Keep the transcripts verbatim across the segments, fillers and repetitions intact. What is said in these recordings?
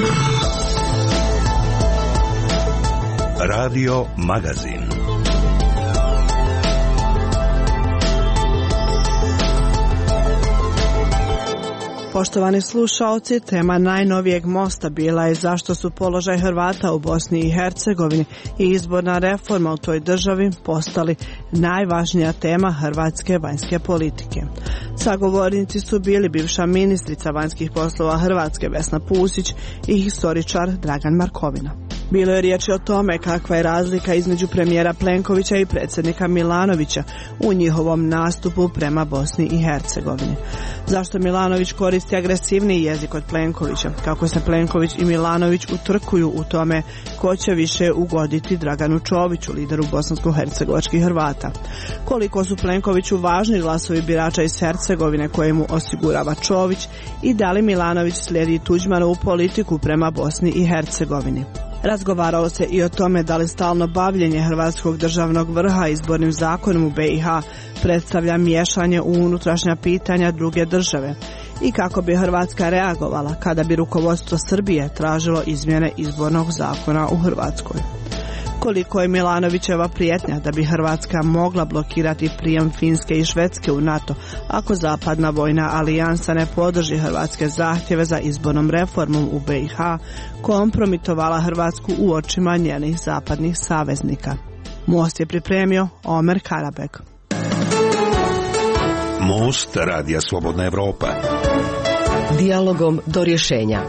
Radio Magazin. Poštovani slušaoci, tema najnovijeg mosta bila je zašto su položaj Hrvata u Bosni i Hercegovini i izborna reforma u toj državi postali najvažnija tema hrvatske vanjske politike. Sagovornici su bili bivša ministrica vanjskih poslova Hrvatske Vesna Pusić i historičar Dragan Markovina. Bilo je riječi o tome kakva je razlika između premijera Plenkovića i predsjednika Milanovića u njihovom nastupu prema Bosni i Hercegovini. Zašto Milanović koristi agresivniji jezik od Plenkovića? Kako se Plenković i Milanović utrkuju u tome ko će više ugoditi Draganu Čoviću, lideru bosansko-hercegovačkih Hrvata? Koliko su Plenkoviću važni glasovi birača iz Hercegovine koje mu osigurava Čović i da li Milanović slijedi Tuđmanovu politiku prema Bosni i Hercegovini? Razgovaralo se i o tome da li stalno bavljenje hrvatskog državnog vrha izbornim zakonom u B i H predstavlja miješanje u unutrašnja pitanja druge države i kako bi Hrvatska reagovala kada bi rukovodstvo Srbije tražilo izmjene izbornog zakona u Hrvatskoj. Koliko je Milanovićeva prijetnja da bi Hrvatska mogla blokirati prijem Finske i Švedske u NATO ako zapadna vojna alijansa ne podrži hrvatske zahtjeve za izbornom reformom u B i H, kompromitovala Hrvatsku u očima njenih zapadnih saveznika. Most je pripremio Omer Karabek. Most Radija Slobodna Evropa. Dijalogom do rješenja.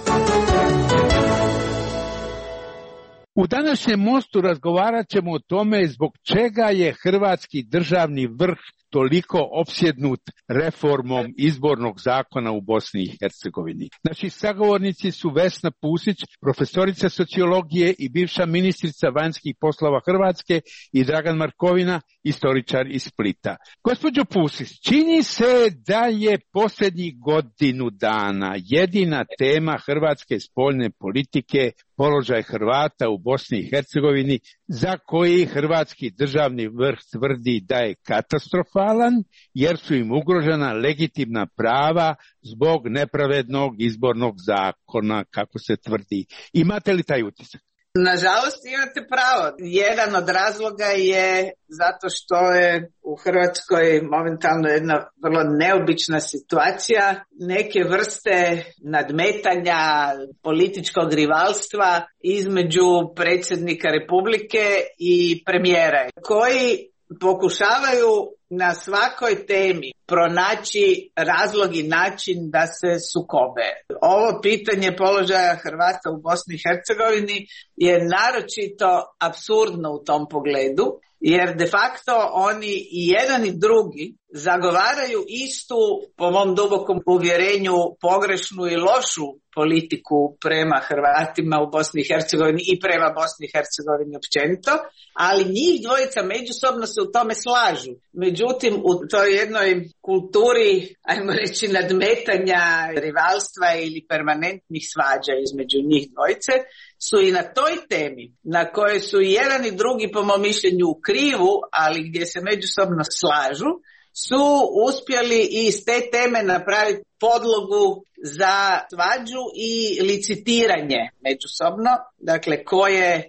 U današnjem mostu razgovarat ćemo o tome zbog čega je hrvatski državni vrh toliko opsjednut reformom izbornog zakona u Bosni i Hercegovini. Naši sagovornici su Vesna Pusić, profesorica sociologije i bivša ministrica vanjskih poslova Hrvatske, i Dragan Markovina, historičar iz Splita. Gospođo Pusić, čini se da je posljednjih godinu dana jedina tema hrvatske spoljne politike položaj Hrvata u Bosni i Hercegovini, za koji hrvatski državni vrh tvrdi da je katastrofalan, jer su im ugrožena legitimna prava zbog nepravednog izbornog zakona, kako se tvrdi. Imate li taj utisak? Nažalost, imate pravo. Jedan od razloga je zato što je u Hrvatskoj momentalno jedna vrlo neobična situacija, neke vrste nadmetanja, političkog rivalstva između predsjednika Republike i premijera, koji pokušavaju na svakoj temi pronaći razlog i način da se sukobe. Ovo pitanje položaja Hrvata u Bosni i Hercegovini je naročito apsurdno u tom pogledu, jer de facto oni i jedan i drugi zagovaraju istu, po mom dubokom uvjerenju, pogrešnu i lošu politiku prema Hrvatima u Bosni i Hercegovini i prema Bosni i Hercegovini općenito, ali njih dvojica međusobno se u tome slažu. Međutim, u toj jednoj kulturi, ajmo reći, nadmetanja, rivalstva ili permanentnih svađa između njih dvojice, su i na toj temi, na kojoj su i jedan i drugi po mom mišljenju u krivu, ali gdje se međusobno slažu, su uspjeli iz te teme napraviti podlogu za svađu i licitiranje međusobno, dakle ko je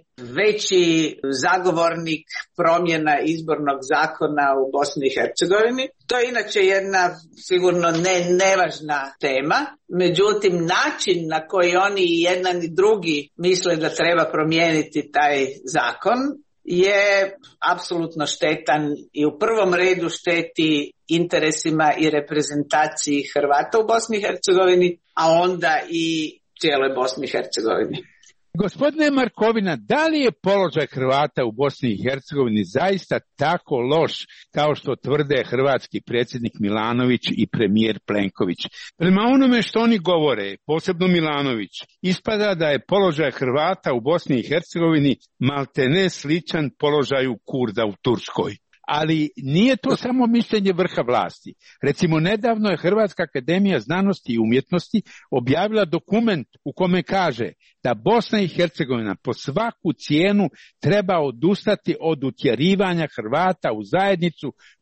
veći zagovornik promjena izbornog zakona u Bosni i Hercegovini. To je inače jedna sigurno ne nevažna tema, međutim način na koji oni i jedan i drugi misle da treba promijeniti taj zakon je apsolutno štetan i u prvom redu šteti interesima i reprezentaciji Hrvata u Bosni i Hercegovini, a onda i cijeloj Bosni i Hercegovini. Gospodine Markovina, da li je položaj Hrvata u Bosni i Hercegovini zaista tako loš kao što tvrde hrvatski predsjednik Milanović i premijer Plenković? Prema onome što oni govore, posebno Milanović, ispada da je položaj Hrvata u Bosni i Hercegovini maltene sličan položaju Kurda u Turskoj. Ali nije to samo mišljenje vrha vlasti. Recimo, nedavno je Hrvatska akademija znanosti i umjetnosti objavila dokument u kome kaže da Bosna i Hercegovina po svaku cijenu treba odustati od utjerivanja Hrvata u zajednicu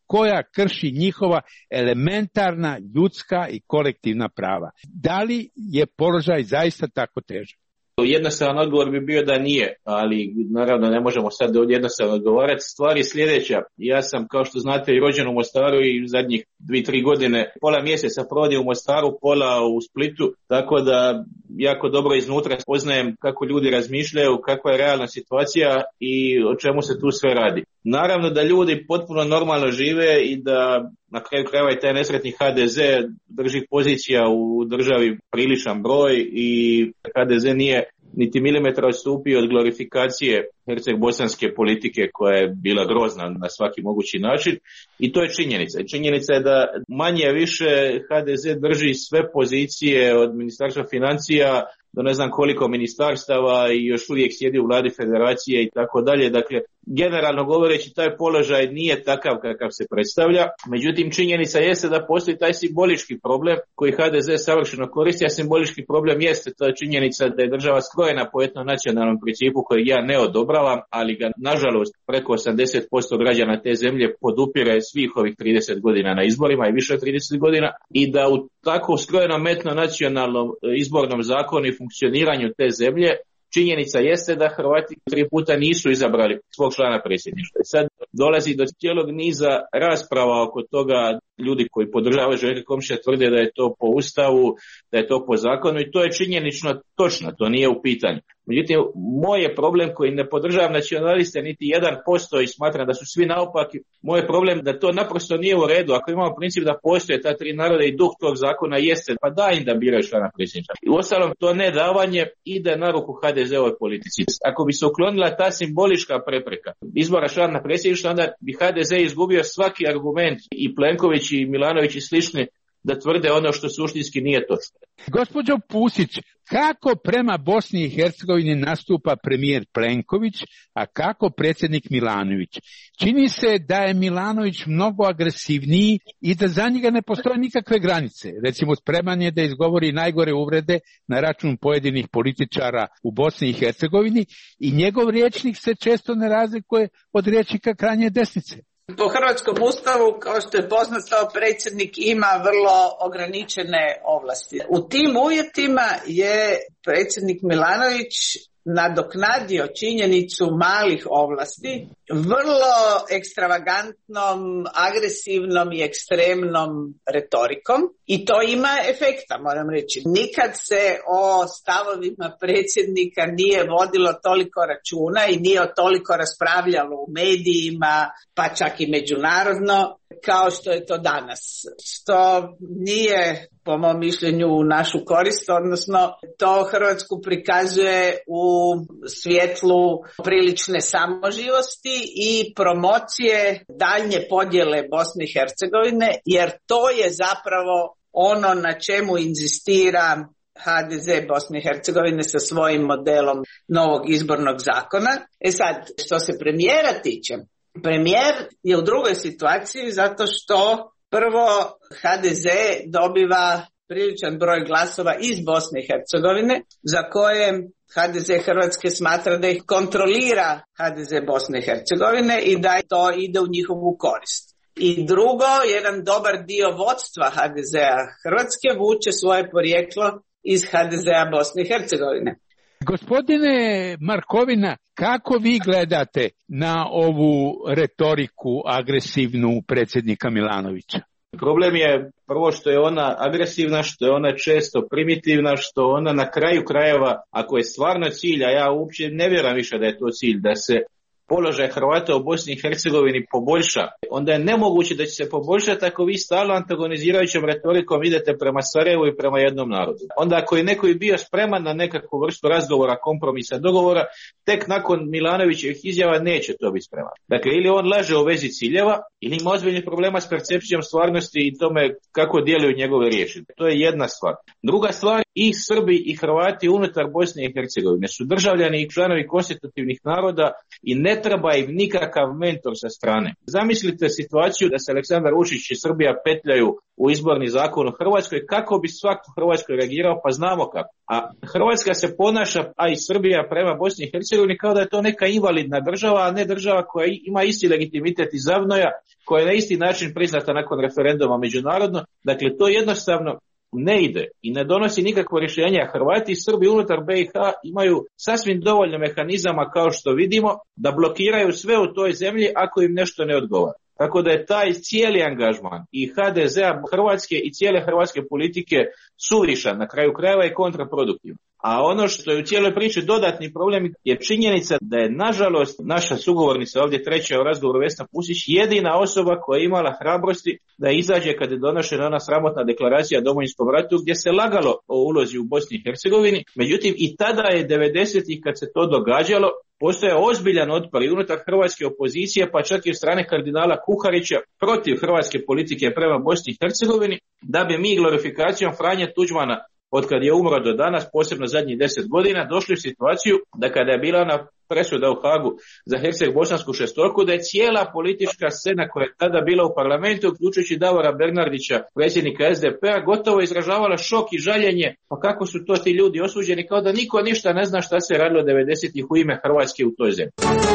koja krši njihova elementarna ljudska i kolektivna prava. Da li je položaj zaista tako težak? Jednostavan odgovor bi bio da nije, ali naravno ne možemo sad ovdje jednostavno odgovarati. Stvar je sljedeća. Ja sam, kao što znate, i rođen u Mostaru i zadnjih dvije, tri godine pola mjeseca provodim u Mostaru, pola u Splitu, tako da jako dobro iznutra poznajem kako ljudi razmišljaju, kakva je realna situacija i o čemu se tu sve radi. Naravno da ljudi potpuno normalno žive i da na kraju krajeva i taj nesretni ha de ze drži pozicija u državi priličan broj i ha de ze nije niti milimetra odstupio od glorifikacije herceg-bosanske politike koja je bila grozna na svaki mogući način i to je činjenica. I činjenica je da manje više ha de ze drži sve pozicije od Ministarstva financija do ne znam koliko ministarstava i još uvijek sjedi u vladi federacije i tako dalje. Dakle, generalno govoreći, taj položaj nije takav kakav se predstavlja. Međutim, činjenica jeste da postoji taj simbolički problem koji ha de ze savršeno koristi, a simbolički problem jeste to je činjenica da je država skrojena po etnonacionalnom principu kojeg ja ne odobravam, ali ga, nažalost, preko osamdeset posto građana te zemlje podupire svih ovih trideset godina na izborima i više od trideset godina i da u tako skrojenom etnonacionalnom izbornom zakonu i funkcioniranju te zemlje činjenica jeste da Hrvati tri puta nisu izabrali svog člana predsjedništva. Sad dolazi do cijelog niza rasprava oko toga, ljudi koji podržavaju Željka Komšića tvrde da je to po Ustavu, da je to po zakonu i to je činjenično točno, to nije u pitanju. Međutim, moj je problem koji ne podržavam nacionaliste niti jedan posto i smatram da su svi naopaki. Moj je problem da to naprosto nije u redu. Ako imamo princip da postoje ta tri naroda i duh tog zakona jeste, pa da im da biraju člana predsjedništva. I uostalom to nedavanje ide na ruku ha de ze-ovoj politici. Ako bi se uklonila ta simbolička prepreka izbora člana predsjedništva, onda bi ha de ze izgubio svaki argument i Plenković i Milanović i slični da tvrde ono što suštinski nije točno. Gospođo Pusić, kako prema Bosni i Hercegovini nastupa premijer Plenković, a kako predsjednik Milanović? Čini se da je Milanović mnogo agresivniji i da za njega ne postoje nikakve granice. Recimo, spreman je da izgovori najgore uvrede na račun pojedinih političara u Bosni i Hercegovini i njegov rječnik se često ne razlikuje od rječnika krajnje desnice. Po hrvatskom ustavu, kao što je poznato, predsjednik ima vrlo ograničene ovlasti. U tim uvjetima je predsjednik Milanović nadoknadio činjenicu malih ovlasti vrlo ekstravagantnom, agresivnom i ekstremnom retorikom i to ima efekta, moram reći. Nikad se o stavovima predsjednika nije vodilo toliko računa i nije toliko raspravljalo u medijima, pa čak i međunarodno, kao što je to danas. Što nije, po mom mišljenju, u našu korist, odnosno to Hrvatsku prikazuje u svjetlu prilične samoživosti i promocije daljnje podjele Bosne i Hercegovine, jer to je zapravo ono na čemu inzistira ha de ze Bosne i Hercegovine sa svojim modelom novog izbornog zakona. E sad, što se premijera tiče, premijer je u drugoj situaciji zato što prvo ha de ze dobiva priličan broj glasova iz Bosne i Hercegovine za koje ha de ze Hrvatske smatra da ih kontrolira ha de ze Bosne i Hercegovine i da to ide u njihovu korist. I drugo, jedan dobar dio vodstva ha de zea Hrvatske vuče svoje porijeklo iz ha de zea Bosne i Hercegovine. Gospodine Markovina, kako vi gledate na ovu retoriku agresivnu predsjednika Milanovića? Problem je prvo što je ona agresivna, što je ona često primitivna, što ona na kraju krajeva, ako je stvarno cilj, a ja uopće ne vjerujem više da je to cilj, da se položaj Hrvata u Bosni i Hercegovini poboljša, onda je nemoguće da će se poboljšati ako vi stalno antagonizirajućom retorikom idete prema Sarajevu i prema jednom narodu. Onda ako je neko i bio spreman na nekakvu vrstu razgovora, kompromisa, dogovora, tek nakon Milanovićevih izjava neće to biti spreman. Dakle, ili on laže u vezi ciljeva, ili ima ozbiljnih problema s percepcijom stvarnosti i tome kako djeluju njegove riječi. To je jedna stvar. Druga stvar, i Srbi i Hrvati unutar Bosne i Hercegovine su državljani i članovi konstitutivnih naroda i ne treba im nikakav mentor sa strane. Zamislite situaciju da se Aleksandar Vučić i Srbija petljaju u izborni zakon u Hrvatskoj, kako bi svako u Hrvatskoj reagirao, pa znamo kako. A Hrvatska se ponaša, a i Srbija prema Bosni i Hercegovini, kao da je to neka invalidna država, a ne država koja ima isti legitimitet iz Zavnoja, koja je na isti način priznata nakon referenduma međunarodno. Dakle, to jednostavno ne ide i ne donosi nikakvo rješenje. Hrvati i Srbi unutar B i H imaju sasvim dovoljno mehanizama, kao što vidimo, da blokiraju sve u toj zemlji ako im nešto ne odgovara. Tako da je taj cijeli angažman i H D Z-a Hrvatske i cijele hrvatske politike suvišan, na kraju krajeva i kontraproduktivan. A ono što je u cijeloj priči dodatni problem je činjenica da je, nažalost, naša sugovornica ovdje treća u razgovoru, Vesna Pusić, jedina osoba koja je imala hrabrosti da izađe kad je donošena ona sramotna deklaracija o Domovinskom ratu gdje se lagalo o ulozi u Bosni i Hercegovini. Međutim, i tada je devedesetih kad se to događalo, postoje ozbiljan otpor i unutar hrvatske opozicije, pa čak i od strane kardinala Kuharića protiv hrvatske politike prema Bosni i Hercegovini, da bi mi glorifikacijom Franje Tuđmana od kad je umro do danas, posebno zadnjih deset godina, došli u situaciju da kada je bila ona presuda u Hagu za Herceg-bosansku šestorku, da je cijela politička scena koja je tada bila u parlamentu, uključujući Davora Bernardića, predsjednika S D P-a, gotovo izražavala šok i žaljenje, pa kako su to ti ljudi osuđeni, kao da niko ništa ne zna šta se radilo devedesetih u ime Hrvatske u toj zemlji.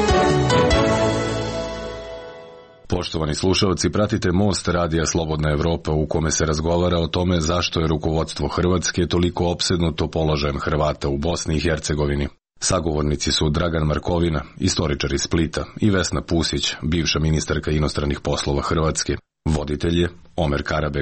Poštovani slušalci, pratite Most Radija Slobodna Evropa, u kome se razgovara o tome zašto je rukovodstvo Hrvatske toliko opsednuto položajem Hrvata u Bosni i Hercegovini. Sagovornici su Dragan Markovina, istoričar iz Splita, i Vesna Pusić, bivša ministarka inostranih poslova Hrvatske. Voditelj je Omer Karabeg.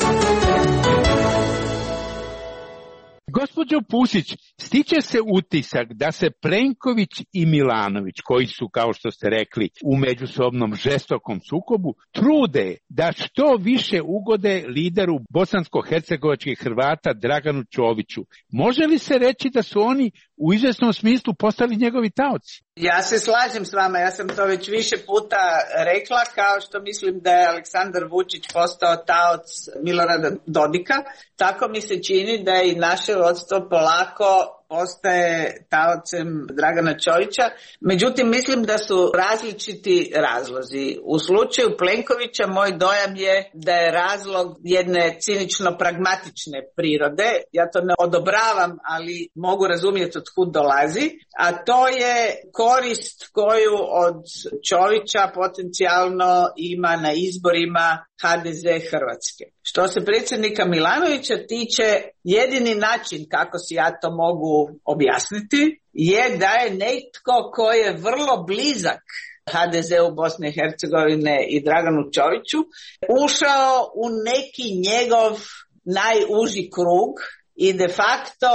Gospođo Pusić, stiče se utisak da se Plenković i Milanović, koji su, kao što ste rekli, u međusobnom žestokom sukobu, trude da što više ugode lideru bosansko-hercegovačkih Hrvata Draganu Čoviću. Može li se reći da su oni u izvjesnom smislu postali njegovi taoci? Ja se slažem s vama, ja sam to već više puta rekla, kao što mislim da je Aleksandar Vučić postao taoc Milorada Dodika, tako mi se čini da je i naše vodstvo polako postaje taocem Dragana Čovića. Međutim, mislim da su različiti razlozi. U slučaju Plenkovića moj dojam je da je razlog jedne cinično-pragmatične prirode. Ja to ne odobravam, ali mogu razumjeti od kud dolazi. A to je korist koju od Čovića potencijalno ima na izborima H D Z Hrvatske. Što se predsjednika Milanovića tiče, jedini način kako si ja to mogu objasniti je da je netko ko je vrlo blizak H D Z u Bosne i Hercegovine i Draganu Čoviću ušao u neki njegov najuži krug i de facto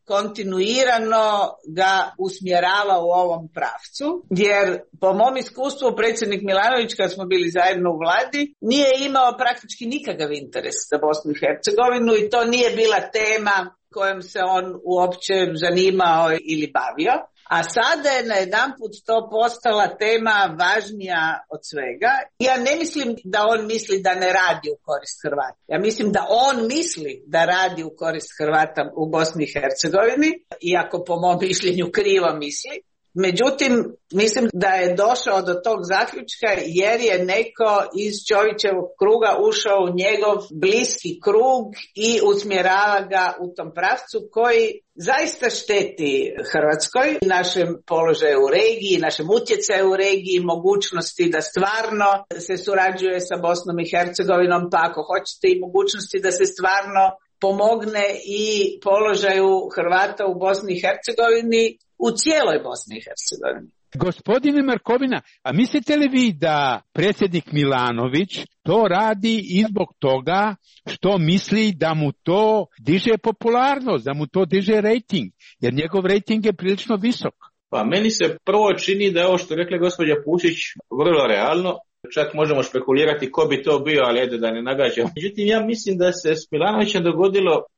kontinuirano ga usmjerava u ovom pravcu, jer po mom iskustvu predsjednik Milanović, kad smo bili zajedno u vladi, nije imao praktički nikakav interes za Bosnu i Hercegovinu i to nije bila tema kojom se on uopće zanimao ili bavio. A sada je najedanput to postala tema važnija od svega. Ja ne mislim da on misli da ne radi u korist Hrvata. Ja mislim da on misli da radi u korist Hrvata u Bosni i Hercegovini, iako po mom mišljenju krivo misli. Međutim, mislim da je došao do tog zaključka jer je neko iz Čovićevog kruga ušao u njegov bliski krug i usmjerava ga u tom pravcu koji zaista šteti Hrvatskoj, našem položaju u regiji, našem utjecaju u regiji, mogućnosti da stvarno se surađuje sa Bosnom i Hercegovinom, pa ako hoćete i mogućnosti da se stvarno pomogne i položaju Hrvata u Bosni i Hercegovini, u cijeloj Bosni i Hercegovini. Gospodine Markovina, a mislite li vi da predsjednik Milanović to radi i zbog toga što misli da mu to diže popularnost, da mu to diže rejting, jer njegov rejting je prilično visok? Pa meni se prvo čini da je ovo što rekla gospođa Pusić vrlo realno. Čak možemo špekulirati ko bi to bio, ali ajde da ne nagađam. Međutim, ja mislim da se s Milanovićem dogodilo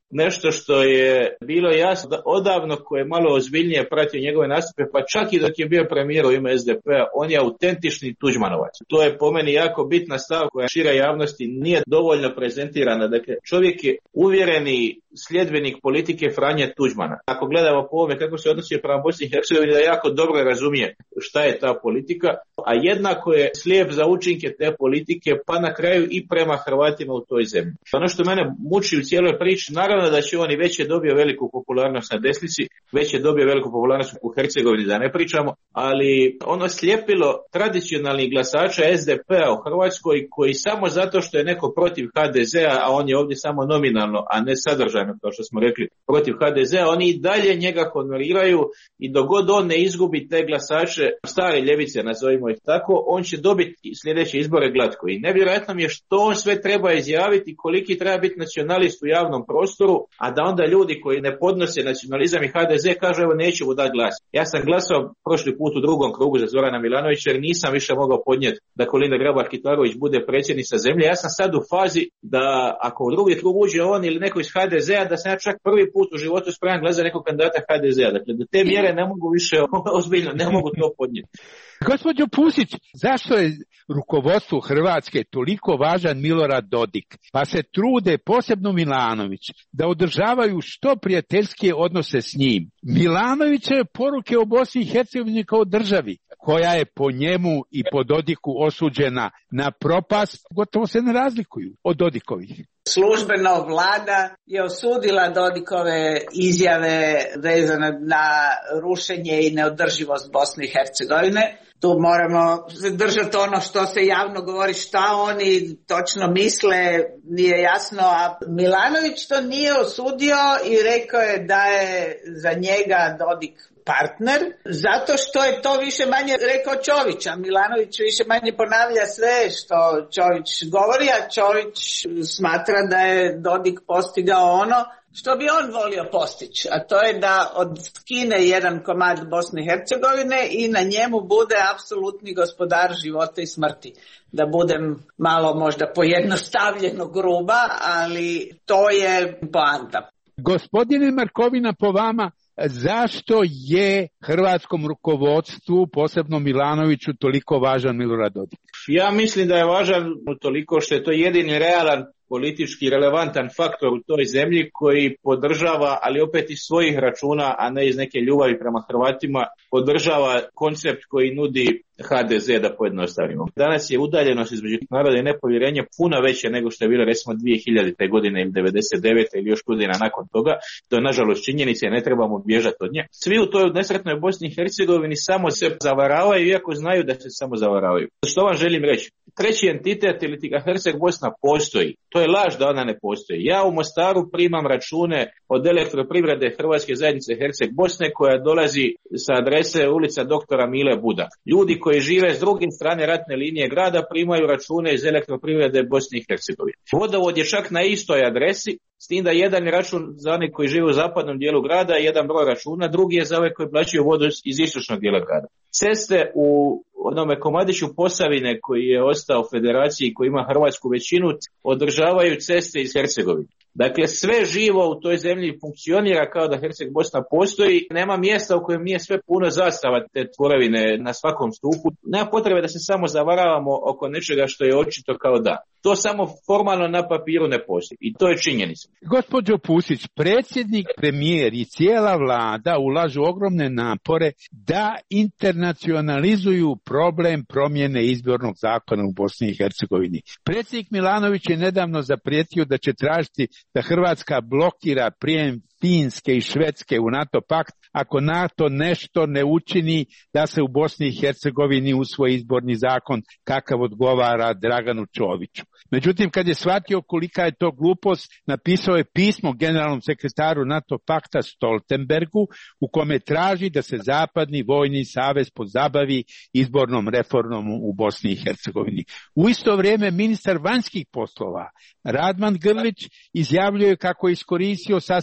nešto što je bilo jasno da odavno ko je malo ozbiljnije pratio njegove nastupe, pa čak i dok je bio premijer u ime es de pe a, on je autentični Tuđmanovac. To je po meni jako bitna stav koja šira javnosti nije dovoljno prezentirana. Dakle, čovjek je uvjereni sljedbenik politike Franje Tuđmana. Ako gledamo po ovome kako se odnosi prema Bosni i Hercegovini, da jako dobro razumije šta je ta politika, a jednako je slijep za učinke te politike, pa na kraju i prema Hrvatima u toj zemlji. Ono što mene muči u cijeloj priči, naravno da će on i već je dobio veliku popularnost na desnici, već je dobio veliku popularnost u Hercegovini, da ne pričamo, ali ono slijepilo tradicionalnih glasača es de pe a u Hrvatskoj, koji samo zato što je neko protiv ha de ze a, a on je ovdje samo nominalno, a ne sadržajno, kao što smo rekli, protiv ha de ze a, oni i dalje njega honoriraju i dok god on ne izgubi te glasače stare ljevice, nazovimo ih tako, on će dobiti sljedeće izbore glatko. I nevjerojatno mi je što on sve treba izjaviti, koliki treba biti nacionalist u javnom prostoru, a da onda ljudi koji ne podnose nacionalizam i ha de ze kažu evo neću mu dati glas. Ja sam glasao prošli put u drugom krugu za Zorana Milanovića jer nisam više mogao podnijeti da Kolinda Grabar-Kitarović bude predsjednica zemlje. Ja sam sad u fazi da ako u drugi krug uđe on ili neko iz ha de ze a, da sam ja čak prvi put u životu spreman glas za nekog kandidata ha de ze a. Dakle, do te mjere ne mogu više, ozbiljno, ne mogu to podnijeti. Gospođo Pusić, zašto je rukovodstvu Hrvatske toliko važan Milorad Dodik, pa se trude, posebno Milanović, da održavaju što prijateljske odnose s njim? Milanovićeve poruke o Bosni i Hercegovini kao državi, koja je po njemu i po Dodiku osuđena na propast, gotovo se ne razlikuju od Dodikovih. Službeno vlada je osudila Dodikove izjave vezane na rušenje i neodrživost Bosne i Hercegovine. Tu moramo držati ono što se javno govori, šta oni točno misle, nije jasno, a Milanović to nije osudio i rekao je da je za njega Dodik partner, zato što je to više manje rekao Čović, a Milanović više manje ponavlja sve što Čović govori, a Čović smatra da je Dodik postigao ono što bi on volio postići, a to je da odkine jedan komad Bosne i Hercegovine i na njemu bude apsolutni gospodar života i smrti. Da budem malo možda pojednostavljeno gruba, ali to je poanta. Gospodine Markovina, po vama, zašto je hrvatskom rukovodstvu, posebno Milanoviću, toliko važan Milorad Dodik? Ja mislim da je važan toliko što je to jedini realan politički relevantan faktor u toj zemlji koji podržava, ali opet iz svojih računa, a ne iz neke ljubavi prema Hrvatima, podržava koncept koji nudi ha de ze, da pojednostavimo. Danas je udaljenost između naroda i nepovjerenje puno veće nego što je bilo recimo dvije hiljadite. godine ili devedeset devete ili još godina nakon toga. To je nažalost činjenica i ne trebamo bježati od nje. Svi u toj nesretnoj Bosni i Hercegovini samo se zavaravaju, iako znaju da se samo zavaravaju. Što vam želim reći? Treći entitet ili ti Herceg Bosna postoji. To je laž da ona ne postoji. Ja u Mostaru primam račune od elektroprivrede Hrvatske zajednice Herceg Bosne koja dolazi sa adrese ulica doktora Mile Buda. Ljudi koji žive s druge strane ratne linije grada primaju račune iz elektroprivrede Bosne i Hercegovine. Vodovod je čak na istoj adresi, s tim da jedan je račun za one koji žive u zapadnom dijelu grada, jedan broj računa, drugi je za ove koji plaćaju vodu iz istočnog dijela grada. Ceste u onome komadiću Posavine koji je ostao u federaciji, koji ima hrvatsku većinu, održavaju ceste iz Hercegovine. Dakle, sve živo u toj zemlji funkcionira kao da Herceg Bosna postoji. Nema mjesta u kojem nije sve puno zastava te tvorevine na svakom stupu. Nema potrebe da se samo zavaravamo oko nečega što je očito kao da. To samo formalno na papiru ne postoji. I to je činjenica. Gospođo Pusić, predsjednik, premijer i cijela vlada ulažu ogromne napore da internacionalizuju problem promjene izbornog zakona u Bosni i Hercegovini. Predsjednik Milanović je nedavno zaprijetio da će tražiti da Hrvatska blokira prijem Finske i Švedske u NATO pakt ako NATO nešto ne učini da se u Bosni i Hercegovini usvoji izborni zakon kakav odgovara Draganu Čoviću. Međutim, kad je shvatio kolika je to glupost, napisao je pismo generalnom sekretaru NATO pakta Stoltenbergu u kome traži da se Zapadni vojni savez pozabavi izbornom reformom u Bosni i Hercegovini. U isto vrijeme ministar vanjskih poslova Radman Grlić izjavljuje kako je iskoristio sastanak ministra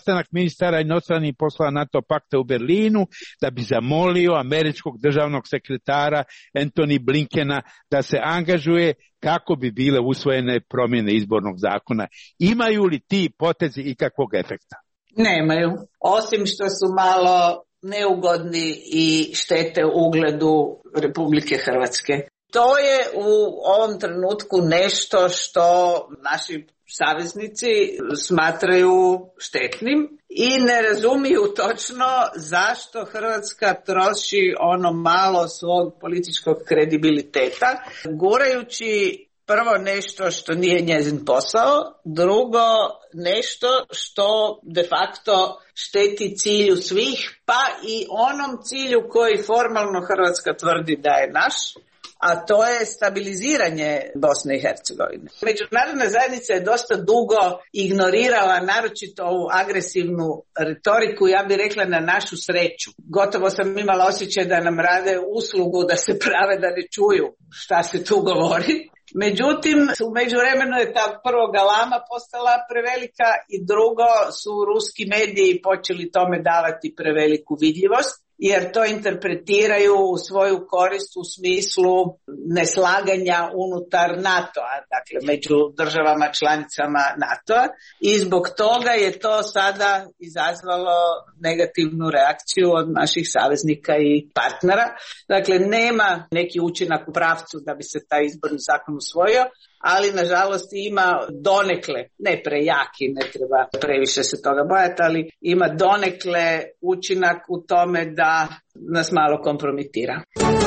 ministara inostranih poslova NATO pakta u Berlinu da bi zamolio američkog državnog sekretara Antony Blinkena da se angažuje kako bi bile usvojene promjene izbornog zakona. Imaju li ti potezi ikakvog efekta? Nemaju. Osim što su malo neugodni i štete ugledu Republike Hrvatske. To je u ovom trenutku nešto što naši saveznici smatraju štetnim i ne razumiju točno zašto Hrvatska troši ono malo svog političkog kredibiliteta, gurajući prvo nešto što nije njezin posao, drugo nešto što de facto šteti cilju svih, pa i onom cilju koji formalno Hrvatska tvrdi da je naš, a to je stabiliziranje Bosne i Hercegovine. Međunarodna zajednica je dosta dugo ignorirala naročito ovu agresivnu retoriku, ja bih rekla na našu sreću. Gotovo sam imala osjećaj da nam rade uslugu da se prave da ne čuju šta se tu govori. Međutim, u međuvremenu je ta prvo galama postala prevelika i drugo su ruski mediji počeli tome davati preveliku vidljivost, jer to interpretiraju u svoju korist u smislu neslaganja unutar NATO-a, dakle među državama članicama NATO-a, i zbog toga je to sada izazvalo negativnu reakciju od naših saveznika i partnera. Dakle, nema neki učinak u pravcu da bi se taj izborni zakon usvojio, ali nažalost ima donekle, ne prejaki, ne treba previše se toga bojati, ali ima donekle učinak u tome da nas malo kompromitira.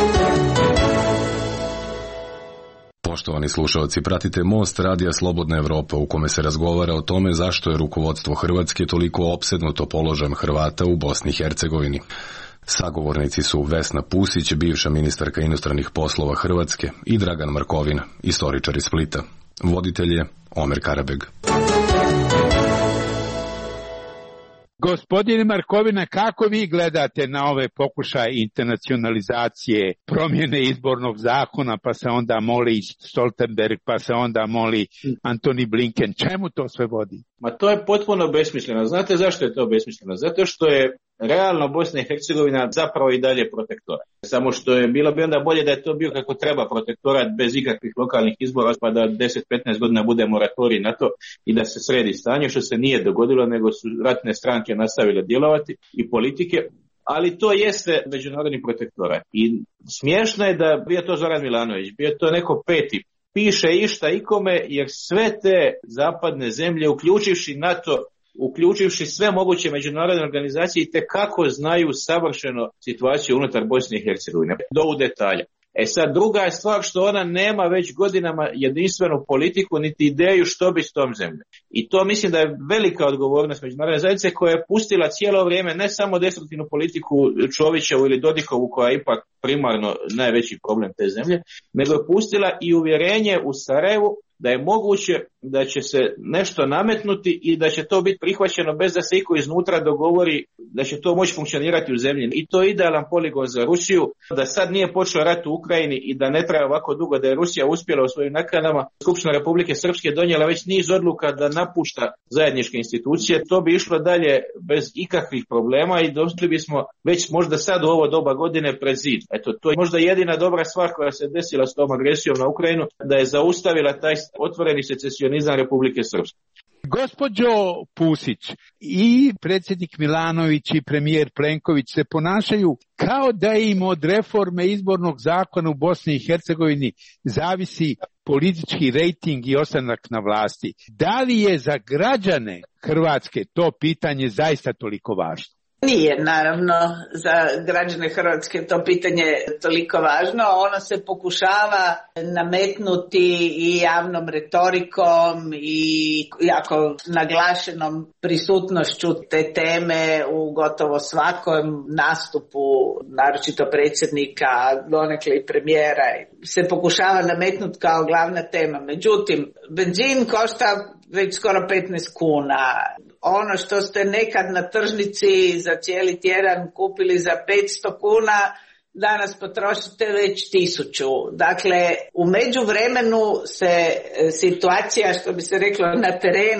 Poštovani slušalci, pratite Most Radija Slobodna Evropa u kome se razgovara o tome zašto je rukovodstvo Hrvatske toliko opsednuto položajem Hrvata u Bosni i Hercegovini. Sagovornici su Vesna Pusić, bivša ministarka inostranih poslova Hrvatske, i Dragan Markovin, istoričar iz Splita. Voditelj je Omer Karabeg. Gospodine Markovina, kako vi gledate na ove pokušaje internacionalizacije, promjene izbornog zakona, pa se onda moli Stoltenberg, pa se onda moli Antony Blinken? Čemu to sve vodi? Ma to je potpuno besmisleno. Znate zašto je to besmisleno? Zato što je realno Bosna i Hercegovina zapravo i dalje protektorat. Samo što je bilo bi onda bolje da je to bio kako treba protektorat bez ikakvih lokalnih izbora, pa da deset do petnaest godina bude moratorij na to i da se sredi stanje, što se nije dogodilo, nego su ratne stranke nastavile djelovati i politike. Ali to jeste međunarodni protektorat. I smiješno je da bio to Zoran Milanović, bio to neko peti, piše išta ikome, jer sve te zapadne zemlje, uključivši NATO, uključivši sve moguće međunarodne organizacije, i tekako znaju savršeno situaciju unutar Bosne i Hercegovine, do u detalja. E sad, druga je stvar što ona nema već godinama jedinstvenu politiku niti ideju što bi s tom zemljom. I to mislim da je velika odgovornost međunarodne zajednice, koja je pustila cijelo vrijeme ne samo destruktivnu politiku Čovićevu ili Dodikovu, koja je ipak primarno najveći problem te zemlje, nego je pustila i uvjerenje u Sarajevu da je moguće da će se nešto nametnuti i da će to biti prihvaćeno bez da se iko iznutra dogovori da će to moći funkcionirati u zemlji. I to je idealan poligon za Rusiju, da sad nije počeo rat u Ukrajini i da ne traje ovako dugo, da je Rusija uspjela u svojim nakanama. Skupština Republike Srpske donijela već niz odluka da napušta zajedničke institucije. To bi išlo dalje bez ikakvih problema i došli bismo već možda sad u ovo doba godine pred zid. Eto, to je možda jedina dobra stvar koja se desila s tom agresijom na Ukrajinu, da je zaustavila taj otvoreni secesionizam Republike Srpske. Gospođo Pusić, i predsjednik Milanović i premijer Plenković se ponašaju kao da im od reforme izbornog zakona u Bosni i Hercegovini zavisi politički rejting i ostanak na vlasti. Da li je za građane Hrvatske to pitanje zaista toliko važno? Nije, naravno, za građane Hrvatske to pitanje toliko važno. Ono se pokušava nametnuti i javnom retorikom i jako naglašenom prisutnošću te teme u gotovo svakom nastupu, naročito predsjednika, donekle i premijera, se pokušava nametnuti kao glavna tema. Međutim, benzin košta već skoro petnaest kuna. Ono što ste nekad na tržnici za cijeli tjedan kupili za petsto kuna, danas potrošite već tisuću. Dakle, u međuvremenu se situacija, što bi se reklo, na terenu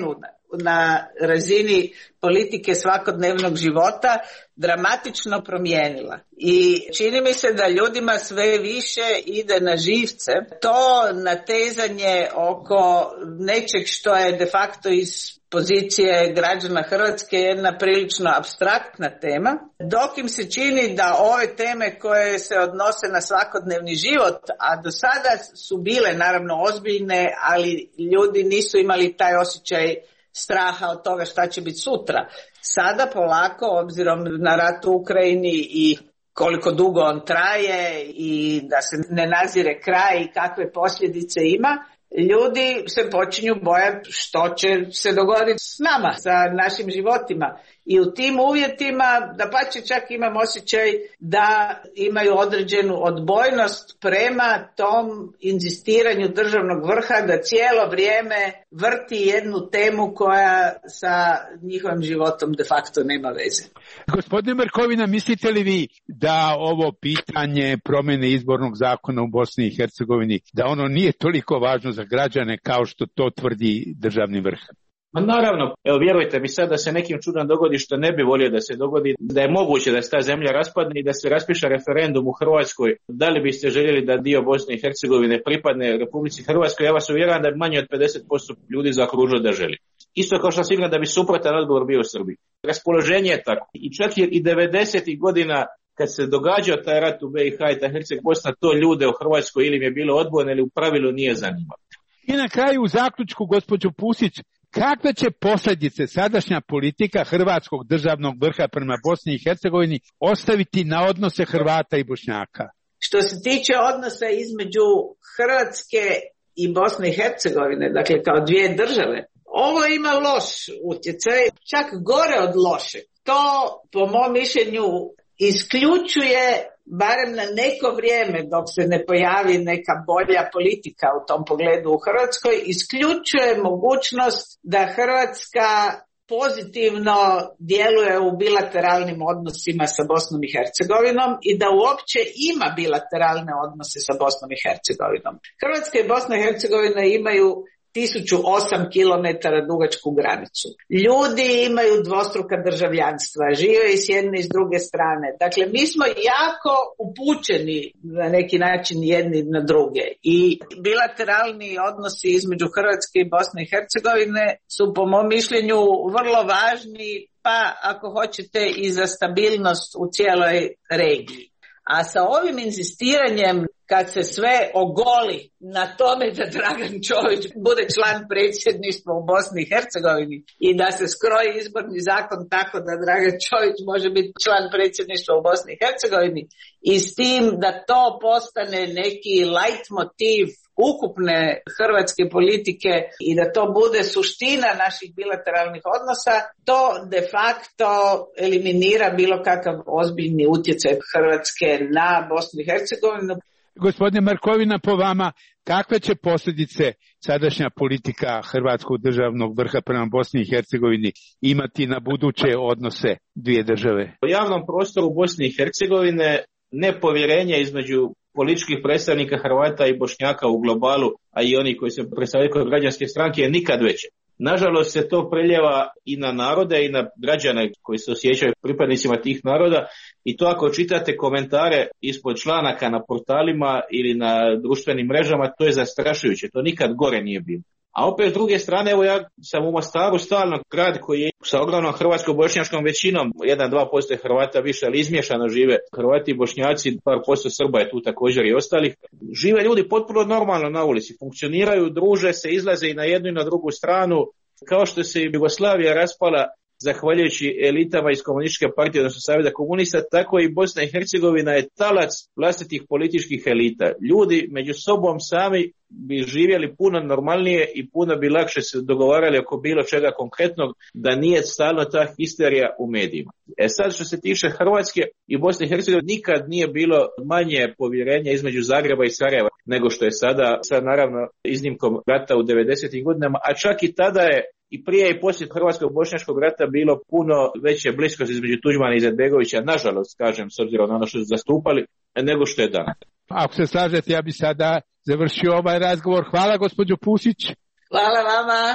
na razini politike svakodnevnog života dramatično promijenila. I čini mi se da ljudima sve više ide na živce to natezanje oko nečeg što je de facto iz pozicije građana Hrvatske jedna prilično apstraktna tema, dok im se čini da ove teme koje se odnose na svakodnevni život, a do sada su bile naravno ozbiljne, ali ljudi nisu imali taj osjećaj straha od toga šta će biti sutra. Sada polako, obzirom na rat u Ukrajini i koliko dugo on traje i da se ne nazire kraj i kakve posljedice ima, ljudi se počinju bojati što će se dogoditi s nama, sa našim životima. I u tim uvjetima, dapače, čak imam osjećaj da imaju određenu odbojnost prema tom inzistiranju državnog vrha da cijelo vrijeme vrti jednu temu koja sa njihovim životom de facto nema veze. Gospodine Markovina, mislite li vi da ovo pitanje promjene izbornog zakona u Bosni i Hercegovini, da ono nije toliko važno za građane kao što to tvrdi državni vrh? Ma naravno, evo vjerujte mi sad da se nekim čudom dogodi što ne bi volio da se dogodi, da je moguće da se ta zemlja raspadne i da se raspiše referendum u Hrvatskoj, da li biste željeli da dio Bosne i Hercegovine pripadne Republici Hrvatskoj, ja vas uvjeravam da bi manje od pedeset posto ljudi zaokružilo da želi. Isto kao što sam siguran da bi suprotan odgovor bio u Srbiji. Raspoloženje je tako. I čak je i devedesetih godina kad se događao taj rat u B i H i ta Herceg Bosna, to ljude u Hrvatskoj ili im je bilo odbojno ili u pravilu nije zanimalo. I na kraju u zaključku, gospođo Pusić, kakve će posljedice sadašnja politika hrvatskog državnog vrha prema Bosni i Hercegovini ostaviti na odnose Hrvata i Bošnjaka? Što se tiče odnosa između Hrvatske i Bosne i Hercegovine, dakle kao dvije države, ovo ima loš utjecaj, čak gore od lošeg. To, po mom mišljenju, isključuje, barem na neko vrijeme dok se ne pojavi neka bolja politika u tom pogledu u Hrvatskoj, isključuje mogućnost da Hrvatska pozitivno djeluje u bilateralnim odnosima sa Bosnom i Hercegovinom i da uopće ima bilateralne odnose sa Bosnom i Hercegovinom. Hrvatska i Bosna i Hercegovina imaju tisuću osam kilometara dugačku granicu. Ljudi imaju dvostruka državljanstva, žive i s jedne i s druge strane. Dakle, mi smo jako upućeni na neki način jedni na druge i bilateralni odnosi između Hrvatske i Bosne i Hercegovine su po mom mišljenju vrlo važni, pa ako hoćete i za stabilnost u cijeloj regiji. A sa ovim inzistiranjem, kad se sve ogoli na tome da Dragan Čović bude član predsjedništva u Bosni i Hercegovini i da se skroji izborni zakon tako da Dragan Čović može biti član predsjedništva u Bosni i Hercegovini i s tim da to postane neki leitmotiv ukupne hrvatske politike i da to bude suština naših bilateralnih odnosa, to de facto eliminira bilo kakav ozbiljni utjecaj Hrvatske na Bosnu i Hercegovinu. Gospodine Markovina, po vama, kakve će posljedice sadašnja politika hrvatskog državnog vrha prema Bosni i Hercegovini imati na buduće odnose dvije države? U javnom prostoru Bosne i Hercegovine nepovjerenje između političkih predstavnika Hrvata i Bošnjaka u globalu, a i oni koji se predstavljaju kao građanske stranke, je nikad veće. Nažalost se to preljeva i na narode i na građane koji se osjećaju pripadnicima tih naroda i to ako čitate komentare ispod članaka na portalima ili na društvenim mrežama, to je zastrašujuće, to nikad gore nije bilo. A opet s druge strane, evo ja sam u Mostaru stalno grad koji je sa ogromnom hrvatsko-bošnjačkom većinom, jedan do dva posto je Hrvata više, ali izmješano žive Hrvati i Bošnjaci, par posto Srba je tu također i ostalih. Žive ljudi potpuno normalno na ulici, funkcioniraju, druže se, izlaze i na jednu i na drugu stranu. Kao što se Jugoslavija raspala zahvaljujući elitama iz komunističke partije, odnosno Saveza komunista, tako i Bosna i Hercegovina je talac vlastitih političkih elita. Ljudi među sobom sami bi živjeli puno normalnije i puno bi lakše se dogovarali oko bilo čega konkretnog, da nije stalno ta histerija u medijima. E sad, što se tiče Hrvatske i Bosne i Hercegovine, nikad nije bilo manje povjerenja između Zagreba i Sarajeva nego što je sada, sad naravno iznimkom rata u devedesetim godinama, a čak i tada je i prije i poslije Hrvatskog bošnjačkog rata bilo puno veće bliskosti između Tuđmana i Izetbegovića, nažalost, kažem, s obzirom na ono što su zastupali, nego što je danas. Ako se slažete, ja bi sada završio ovaj razgovor. Hvala, gospođo Pusić. Hvala vama.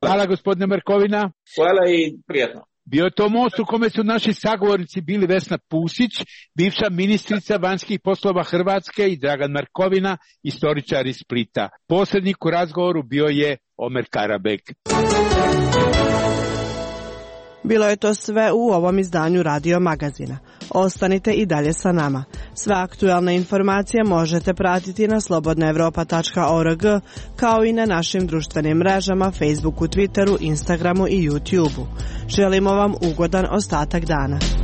Hvala gospodine Markovina. Hvala i prijatno. Bio je to most u kome su naši sagovornici bili Vesna Pusić, bivša ministrica vanjskih poslova Hrvatske, i Dragan Markovina, istoričar iz Splita. Posrednik u razgovoru bio je Omer Karabek. Bilo je to sve u ovom izdanju Radio Magazina. Ostanite i dalje sa nama. Sve aktualne informacije možete pratiti na slobodna evropa tačka org, kao i na našim društvenim mrežama, Facebooku, Twitteru, Instagramu i YouTubeu. Želimo vam ugodan ostatak dana.